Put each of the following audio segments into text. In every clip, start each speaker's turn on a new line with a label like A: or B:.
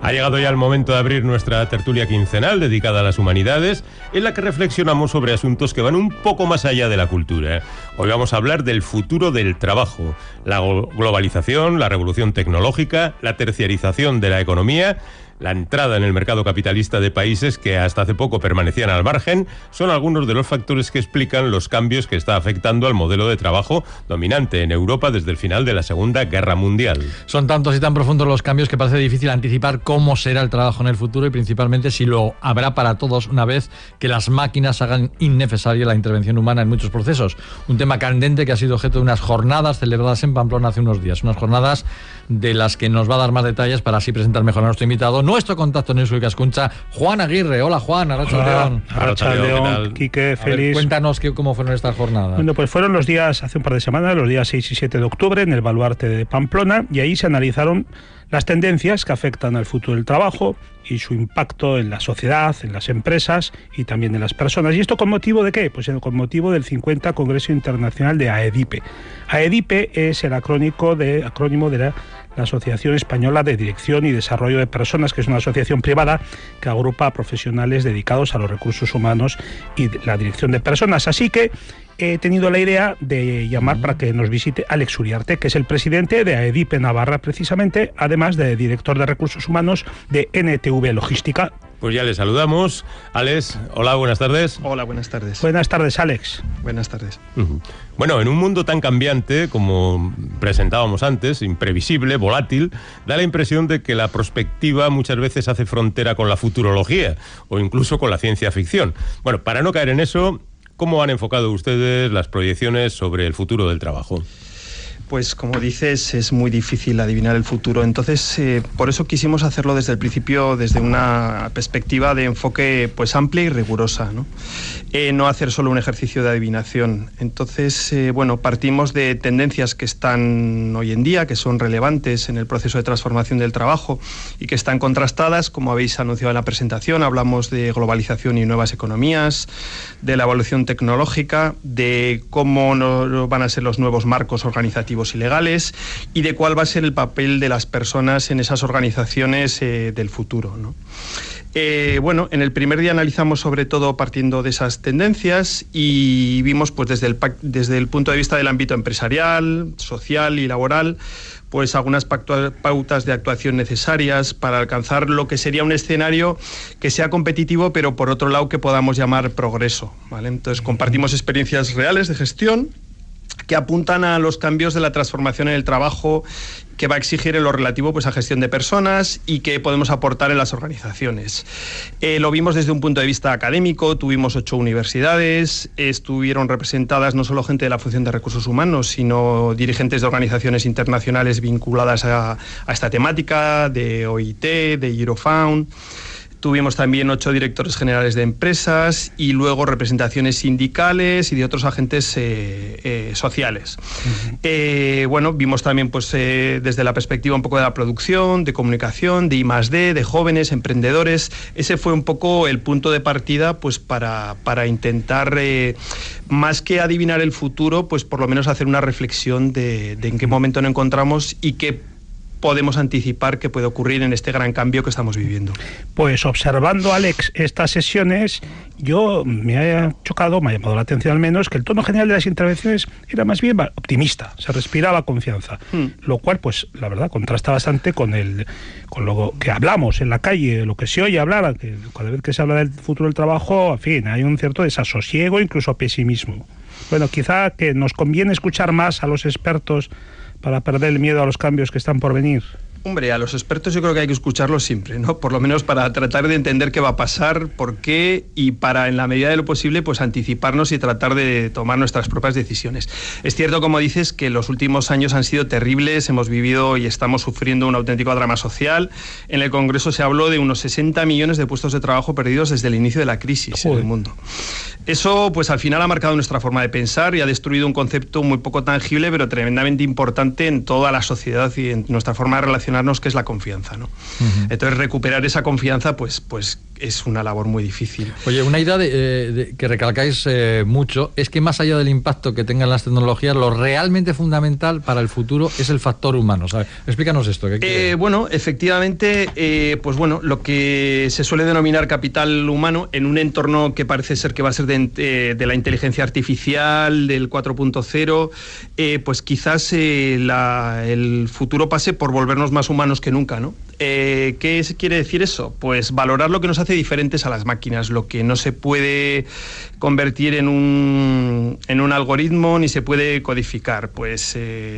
A: Ha llegado ya el momento de abrir nuestra tertulia quincenal dedicada a las humanidades, en la que reflexionamos sobre asuntos que van un poco más allá de la cultura. Hoy vamos a hablar del futuro del trabajo, la globalización, la revolución tecnológica, la terciarización de la economía, la entrada en el mercado capitalista de países que hasta hace poco permanecían al margen. Son algunos de los factores que explican los cambios que está afectando al modelo de trabajo dominante en Europa desde el final de la Segunda Guerra Mundial.
B: Son tantos y tan profundos los cambios que parece difícil anticipar cómo será el trabajo en el futuro y principalmente si lo habrá para todos una vez que las máquinas hagan innecesaria la intervención humana en muchos procesos. Un tema candente que ha sido objeto de unas jornadas celebradas en Pamplona hace unos días. Unas jornadas de las que nos va a dar más detalles para así presentar mejor a nuestro invitado, nuestro contacto en Euskal Ikaskuntza, Juan Aguirre. Hola, Juan.
C: Arratsaldeon, Quique, Félix.
B: Cuéntanos cómo fueron estas jornadas.
C: Bueno, pues fueron los días, hace un par de semanas, los días 6 y 7 de octubre, en el Baluarte de Pamplona, y ahí se analizaron las tendencias que afectan al futuro del trabajo y su impacto en la sociedad, en las empresas y también en las personas. ¿Y esto con motivo de qué? Pues con motivo del 50 Congreso Internacional de AEDIPE. AEDIPE es el acrónimo de la Asociación Española de Dirección y Desarrollo de Personas, que es una asociación privada que agrupa a profesionales dedicados a los recursos humanos y la dirección de personas. Así que he tenido la idea de llamar para que nos visite Alex Uriarte, que es el presidente de AEDIPE Navarra, precisamente, además de director de recursos humanos de NTV Logística.
A: Pues ya le saludamos. Alex, hola, buenas tardes.
D: Hola, buenas tardes.
C: Buenas tardes, Alex.
D: Buenas tardes.
A: Bueno, en un mundo tan cambiante como presentábamos antes, imprevisible, volátil, da la impresión de que la prospectiva muchas veces hace frontera con la futurología o incluso con la ciencia ficción. Bueno, para no caer en eso, ¿cómo han enfocado ustedes las proyecciones sobre el futuro del trabajo?
D: Pues como dices, es muy difícil adivinar el futuro. Entonces, por eso quisimos hacerlo desde el principio, desde una perspectiva de enfoque pues amplia y rigurosa, ¿no? No hacer solo un ejercicio de adivinación. Entonces, partimos de tendencias que están hoy en día, que son relevantes en el proceso de transformación del trabajo y que están contrastadas, como habéis anunciado en la presentación. Hablamos de globalización y nuevas economías, de la evolución tecnológica, de cómo van a ser los nuevos marcos organizativos y legales y de cuál va a ser el papel de las personas en esas organizaciones del futuro, ¿no? En el primer día analizamos sobre todo partiendo de esas tendencias y vimos pues desde el punto de vista del ámbito empresarial, social y laboral pues algunas pautas de actuación necesarias para alcanzar lo que sería un escenario que sea competitivo pero por otro lado que podamos llamar progreso, ¿vale? Entonces compartimos experiencias reales de gestión que apuntan a los cambios de la transformación en el trabajo que va a exigir en lo relativo pues a gestión de personas y que podemos aportar en las organizaciones. Lo vimos desde un punto de vista académico, tuvimos 8 universidades, estuvieron representadas no solo gente de la función de recursos humanos, sino dirigentes de organizaciones internacionales vinculadas a esta temática, de OIT, de Eurofound. Tuvimos también 8 directores generales de empresas y luego representaciones sindicales y de otros agentes sociales. Vimos también pues, desde la perspectiva un poco de la producción, de comunicación, de I+D, de jóvenes, emprendedores. Ese fue un poco el punto de partida pues, para intentar, más que adivinar el futuro, pues por lo menos hacer una reflexión de en qué momento nos encontramos y qué podemos anticipar que puede ocurrir en este gran cambio que estamos viviendo.
C: Pues observando, Alex, estas sesiones, me ha llamado la atención al menos, que el tono general de las intervenciones era más bien optimista, se respiraba confianza, lo cual, pues, la verdad, contrasta bastante con lo que hablamos en la calle, lo que se oye hablar, que cada vez que se habla del futuro del trabajo, en fin, hay un cierto desasosiego, incluso pesimismo. Bueno, quizá que nos conviene escuchar más a los expertos para perder el miedo a los cambios que están por venir.
D: Hombre, a los expertos yo creo que hay que escucharlos siempre, ¿no? Por lo menos para tratar de entender qué va a pasar, por qué y para, en la medida de lo posible, pues anticiparnos y tratar de tomar nuestras propias decisiones. Es cierto, como dices, que los últimos años han sido terribles, hemos vivido y estamos sufriendo un auténtico drama social. En el Congreso se habló de unos 60 millones de puestos de trabajo perdidos desde el inicio de la crisis en el mundo. Eso, pues al final ha marcado nuestra forma de pensar y ha destruido un concepto muy poco tangible, pero tremendamente importante en toda la sociedad y en nuestra forma de relacionarnos, que es la confianza, ¿no? Entonces recuperar esa confianza pues es una labor muy difícil.
B: Oye, una idea que recalcáis mucho es que más allá del impacto que tengan las tecnologías, lo realmente fundamental para el futuro es el factor humano. ¿Sabes? Explícanos esto.
D: Bueno, efectivamente, pues bueno, lo que se suele denominar capital humano en un entorno que parece ser que va a ser de la inteligencia artificial, del 4.0, pues quizás el futuro pase por volvernos más humanos que nunca, ¿no? ¿Qué quiere decir eso? Pues valorar lo que nos hace diferentes a las máquinas, lo que no se puede convertir en un algoritmo ni se puede codificar, pues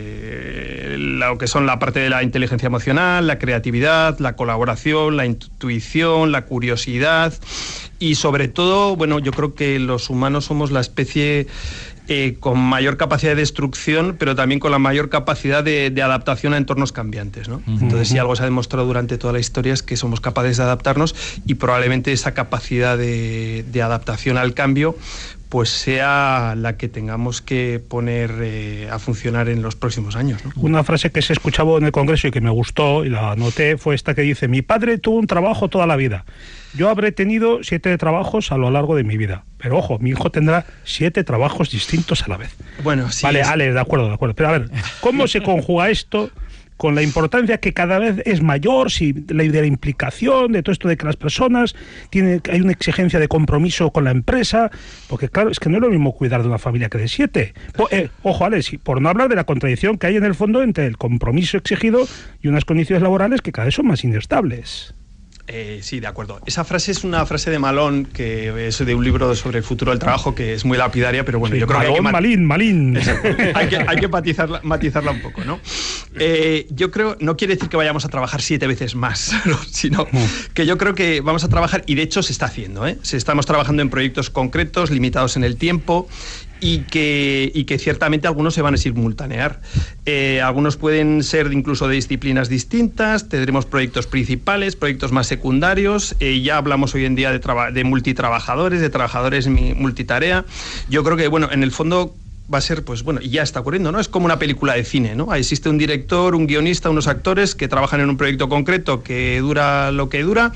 D: lo que son la parte de la inteligencia emocional, la creatividad, la colaboración, la intuición, la curiosidad y sobre todo, bueno, yo creo que los humanos somos la especie con mayor capacidad de destrucción, pero también con la mayor capacidad de adaptación a entornos cambiantes, ¿no? Entonces, si algo se ha demostrado durante toda la historia es que somos capaces de adaptarnos y probablemente esa capacidad de adaptación al cambio pues sea la que tengamos que poner a funcionar en los próximos años, ¿no?
C: Una frase que se escuchaba en el Congreso y que me gustó y la anoté fue esta que dice: mi padre tuvo un trabajo toda la vida. Yo habré tenido 7 trabajos a lo largo de mi vida. Pero ojo, mi hijo tendrá 7 trabajos distintos a la vez.
D: Bueno, sí.
C: Vale, Alex, de acuerdo. Pero a ver, ¿cómo se conjuga esto con la importancia que cada vez es mayor, de la implicación, de todo esto de que las personas hay una exigencia de compromiso con la empresa? Porque claro, es que no es lo mismo cuidar de una familia que de 7. Ojo, Alex, por no hablar de la contradicción que hay en el fondo entre el compromiso exigido y unas condiciones laborales que cada vez son más inestables.
D: Sí, de acuerdo. Esa frase es una frase de Malone, que es de un libro sobre el futuro del trabajo, que es muy lapidaria, pero bueno, sí, yo creo
C: Malone,
D: que
C: Malín.
D: hay que matizarla un poco, ¿no? Yo creo, no quiere decir que vayamos a trabajar 7 veces más, ¿no? Sino que yo creo que vamos a trabajar, y de hecho se está haciendo, estamos trabajando en proyectos concretos, limitados en el tiempo, y que ciertamente algunos se van a simultanear. Algunos pueden ser incluso de disciplinas distintas, tendremos proyectos principales, proyectos más secundarios, ya hablamos hoy en día de multitrabajadores, de trabajadores multitarea. Yo creo que, bueno, en el fondo va a ser, pues bueno, y ya está ocurriendo, ¿no? Es como una película de cine, ¿no? Existe un director, un guionista, unos actores que trabajan en un proyecto concreto que dura lo que dura,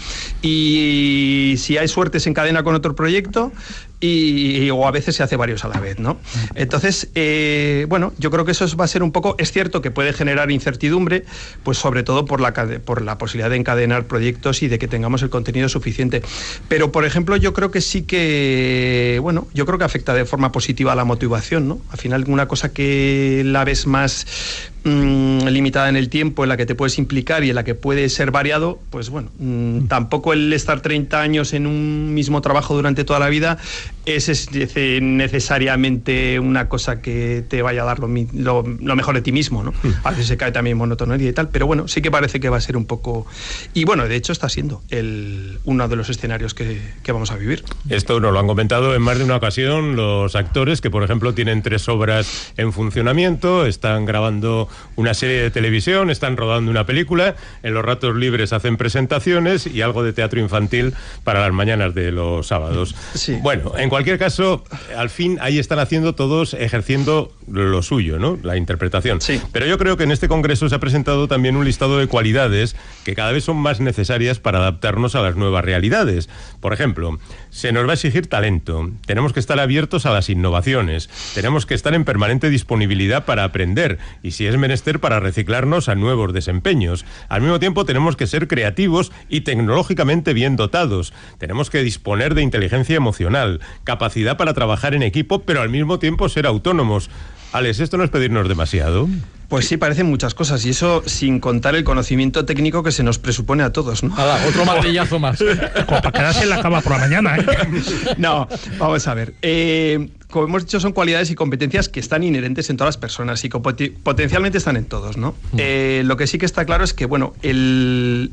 D: y si hay suerte se encadena con otro proyecto, o a veces se hace varios a la vez, ¿no? Entonces, bueno, yo creo que eso va a ser un poco... Es cierto que puede generar incertidumbre, pues sobre todo por la posibilidad de encadenar proyectos y de que tengamos el contenido suficiente. Pero, por ejemplo, yo creo que sí que... Bueno, yo creo que afecta de forma positiva a la motivación, ¿no? Al final, una cosa que la ves más limitada en el tiempo, en la que te puedes implicar y en la que puede ser variado, pues bueno, tampoco el estar 30 años en un mismo trabajo durante toda la vida es necesariamente una cosa que te vaya a dar lo mejor de ti mismo, ¿no? A veces se cae también monotonía y tal, pero bueno, sí que parece que va a ser un poco... Y bueno, de hecho está siendo uno de los escenarios que vamos a vivir.
A: Esto nos lo han comentado en más de una ocasión los actores que, por ejemplo, tienen 3 obras en funcionamiento, están grabando una serie de televisión, están rodando una película, en los ratos libres hacen presentaciones y algo de teatro infantil para las mañanas de los sábados.
D: Sí.
A: Bueno, en cualquier caso, al fin ahí están haciendo todos, ejerciendo lo suyo, ¿no? La interpretación.
D: Sí.
A: Pero yo creo que en este congreso se ha presentado también un listado de cualidades que cada vez son más necesarias para adaptarnos a las nuevas realidades. Por ejemplo, se nos va a exigir talento, tenemos que estar abiertos a las innovaciones, tenemos que estar en permanente disponibilidad para aprender y, si es menester, para reciclarnos a nuevos desempeños. Al mismo tiempo tenemos que ser creativos y tecnológicamente bien dotados. Tenemos que disponer de inteligencia emocional, capacidad para trabajar en equipo, pero al mismo tiempo ser autónomos. Alex, ¿esto no es pedirnos demasiado?
D: Pues sí, parecen muchas cosas, y eso sin contar el conocimiento técnico que se nos presupone a todos, ¿no?
B: Otro martillazo más.
C: Como para quedarse en la cama por la mañana, ¿eh?
D: No, vamos a ver. Como hemos dicho, son cualidades y competencias que están inherentes en todas las personas y que potencialmente están en todos, ¿no? Lo que sí que está claro es que, bueno, el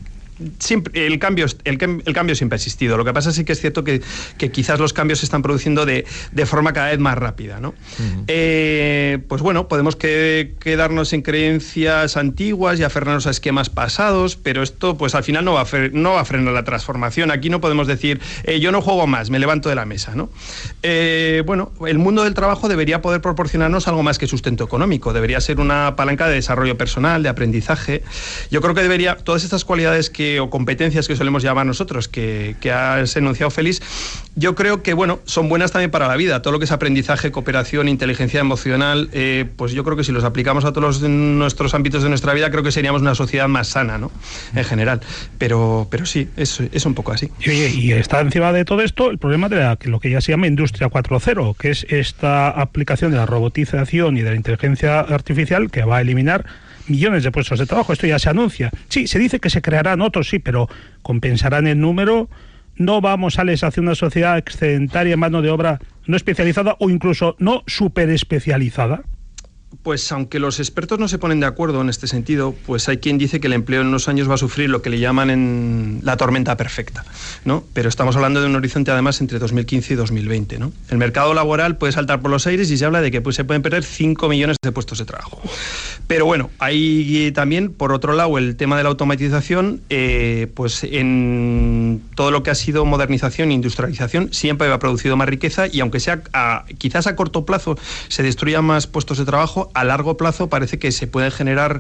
D: cambio siempre ha existido. Lo que pasa sí que es cierto que quizás los cambios se están produciendo de forma cada vez más rápida, ¿no? Pues bueno, podemos quedarnos en creencias antiguas y aferrarnos a esquemas pasados, pero esto pues al final no va a frenar la transformación. Aquí no podemos decir yo no juego más, me levanto de la mesa, ¿no? Bueno, el mundo del trabajo debería poder proporcionarnos algo más que sustento económico, debería ser una palanca de desarrollo personal, de aprendizaje. Yo creo que todas estas cualidades que o competencias que solemos llamar nosotros, que has enunciado, Félix, yo creo que, bueno, son buenas también para la vida. Todo lo que es aprendizaje, cooperación, inteligencia emocional, pues yo creo que si los aplicamos a todos nuestros ámbitos de nuestra vida, creo que seríamos una sociedad más sana, ¿no? En general. Pero sí, es un poco así.
C: Y está encima de todo esto el problema de lo que ya se llama Industria 4.0, que es esta aplicación de la robotización y de la inteligencia artificial que va a eliminar millones de puestos de trabajo. Esto ya se anuncia. Sí, se dice que se crearán otros, sí, pero compensarán el número. No vamos, Alex, hacia una sociedad excedentaria en mano de obra no especializada o incluso no superespecializada.
D: Pues aunque los expertos no se ponen de acuerdo en este sentido, pues hay quien dice que el empleo en unos años va a sufrir lo que le llaman en la tormenta perfecta, ¿no? Pero estamos hablando de un horizonte además entre 2015 y 2020, ¿no? El mercado laboral puede saltar por los aires y se habla de que pues, se pueden perder 5 millones de puestos de trabajo. Pero bueno, hay también, por otro lado, el tema de la automatización, pues en todo lo que ha sido modernización e industrialización siempre ha producido más riqueza y aunque sea quizás a corto plazo se destruyan más puestos de trabajo, a largo plazo parece que se pueden generar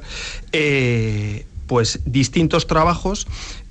D: pues distintos trabajos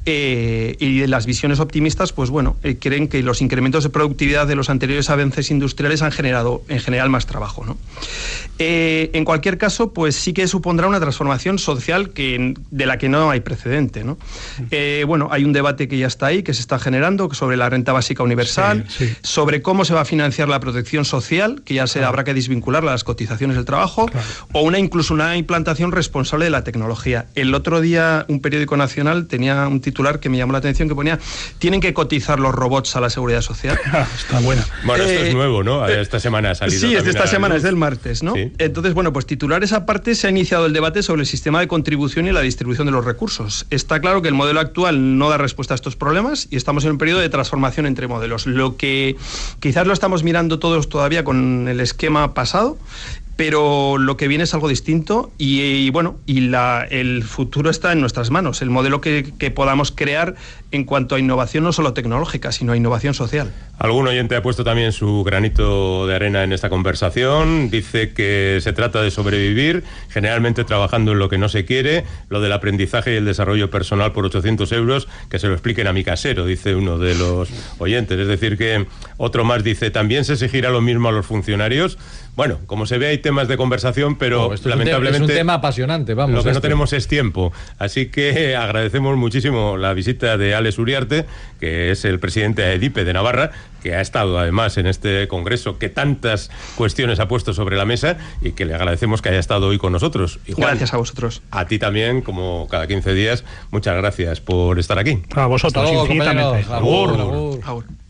D: y las visiones optimistas, pues bueno, creen que los incrementos de productividad de los anteriores avances industriales han generado en general más trabajo, ¿no? En cualquier caso, pues sí que supondrá una transformación social de la que no hay precedente, ¿no? Bueno, hay un debate que ya está ahí, que se está generando sobre la renta básica universal, sobre cómo se va a financiar la protección social, que ya habrá que desvincularla a las cotizaciones del trabajo, o incluso una implantación responsable de la tecnología. El otro día un periódico nacional tenía un titular que me llamó la atención que ponía: tienen que cotizar los robots a la seguridad social.
C: Está buena.
A: Bueno, esto es nuevo, ¿no? Esta semana ha salido.
D: Sí, es de esta semana, es del martes, ¿no? Sí. Entonces, bueno, pues titulares aparte, se ha iniciado el debate sobre el sistema de contribución y la distribución de los recursos. Está claro que el modelo actual no da respuesta a estos problemas y estamos en un periodo de transformación entre modelos. Lo que quizás lo estamos mirando todos todavía con el esquema pasado, pero lo que viene es algo distinto y bueno, el futuro está en nuestras manos. El modelo que podamos crear en cuanto a innovación, no solo tecnológica, sino a innovación social.
A: Algún oyente ha puesto también su granito de arena en esta conversación. Dice que se trata de sobrevivir, generalmente trabajando en lo que no se quiere. Lo del aprendizaje y el desarrollo personal por 800 euros, que se lo expliquen a mi casero, dice uno de los oyentes. Es decir, que otro más dice: ¿también se exigirá lo mismo a los funcionarios? Bueno, como se ve, hay temas de conversación, pero lamentablemente
B: es un tema apasionante, vamos.
A: Lo que no tenemos es tiempo. Así que agradecemos muchísimo la visita de Alex Uriarte, que es el presidente de EDIPE de Navarra, que ha estado además en este congreso que tantas cuestiones ha puesto sobre la mesa y que le agradecemos que haya estado hoy con nosotros.
D: Y Juan, gracias a vosotros.
A: A ti también, como cada 15 días, muchas gracias por estar aquí.
C: A vosotros,
B: luego,
C: infinitamente.
B: Agur.